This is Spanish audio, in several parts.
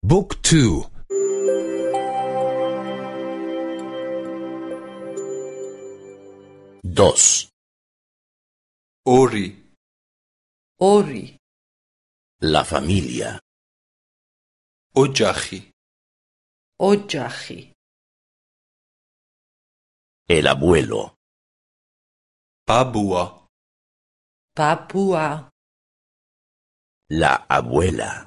Book 2. Dos. Ori. Ori. La familia. Ojachi. Ojachi. El abuelo. Babua. Babua. La abuela.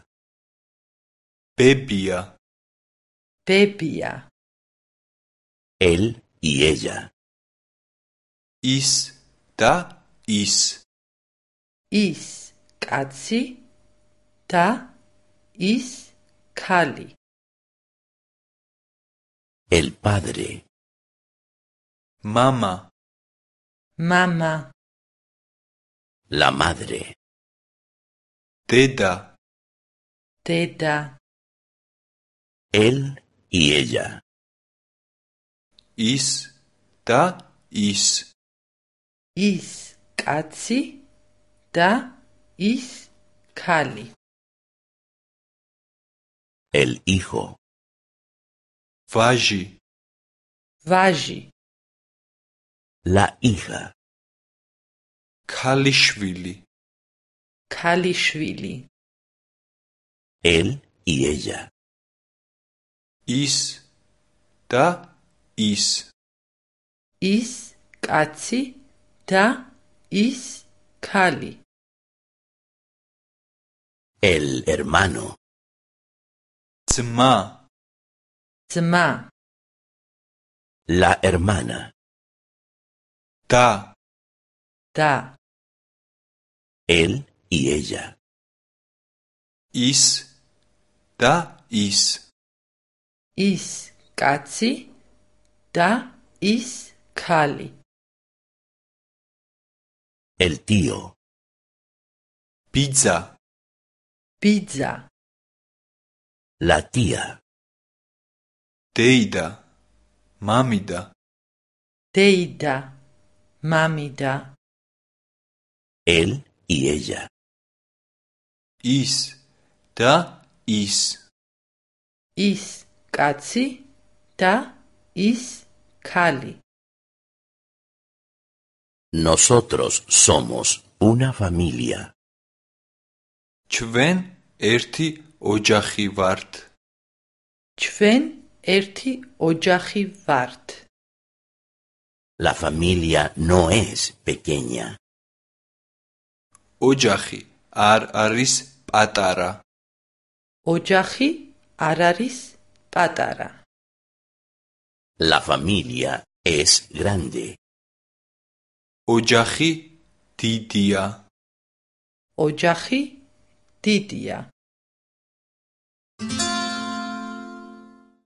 Bebia. Bebia. Él y ella. Is da is. Is კაცი და is ქალი. El padre. Mama. Mama. La madre. Deda. Deda. Él y ella. Is da is. Is კაცი და is ქალი. El hijo. Vaji. ვაჟი. La hija. Kalishvili. ქალიშვილი. Él y ella. Is da is. is კაცი და is ქალი. El hermano. Dzma. ძმა. La hermana. Da. და Él y ella. Is da is. is კაცი და is ქალი. El tío. Pizza. ბიძა. La tía. Deida. Mamida. დეიდა. მამიდა. Él y ella. Is da is. is კაცი და is ქალი. Nosotros somos una familia. ჩვენ ერთი ოჯახი ვართ. ჩვენ ერთი ოჯახი ვართ. La familia no es pequeña. ოჯახი არ არის პატარა. ოჯახი არ არის პატარა. La familia es grande. ოჯახი დიდია. ოჯახი დიდია.